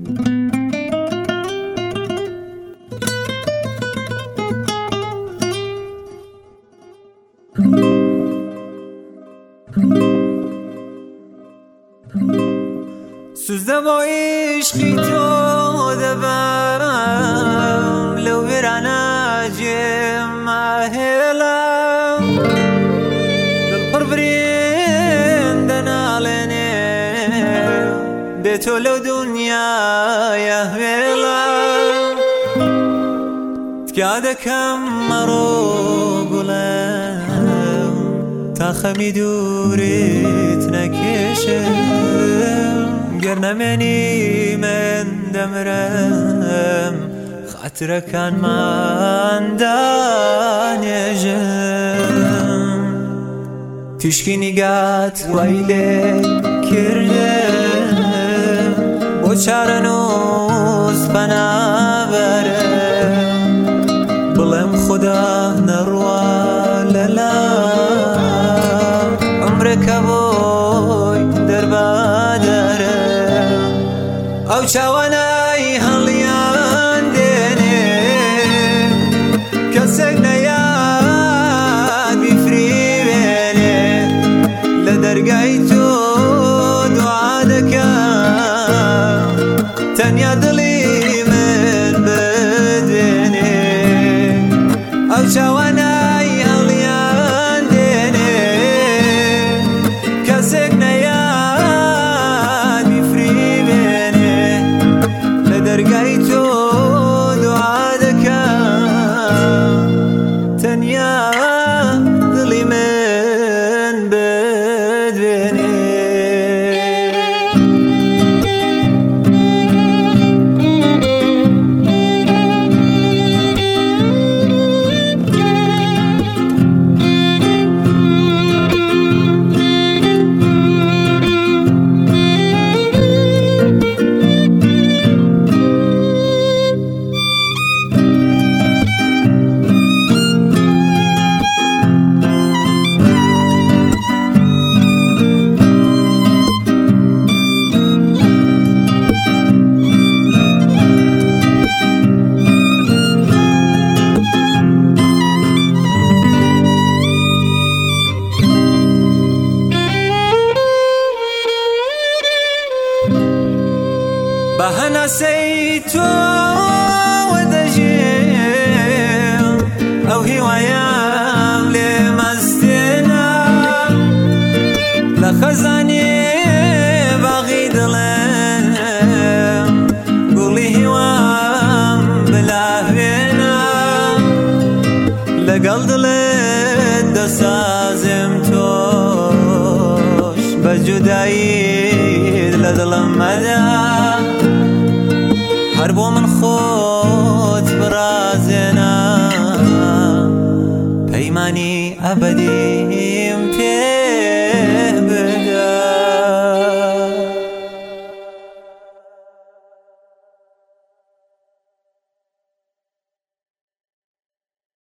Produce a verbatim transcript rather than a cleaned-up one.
سوزده با عشقی تو دبم لو برانا جمعهلم للبر برندنا لنه بيتو لو دنيا يهويلم تقعد كم مرو قلم تاخمي دوريت نكشم قرنا مني من دمرم خاطر كان ما عندان جم تشكيني قات ويلي كردم وشارنوس بنابرم بلم خدا نروى للا عمرك ابوي دربادرم او چاوانای هلیان دینه کسک نیاد بیفری بینه لدرگای تو دعا دکم تنیا دلی من بدینه او چاوانای هلیان دینه کسک نیاد درگای تو دعا دکم تنیا دلی من بدبینی بهنا سيتو ودجيم او هوايام لمستنا لخزاني باغي دلم قولي هوام بلا بينا لقل دلت دسازم توش بجداي لدلم مدى هربو من خود برازنا پیمانی ابدیم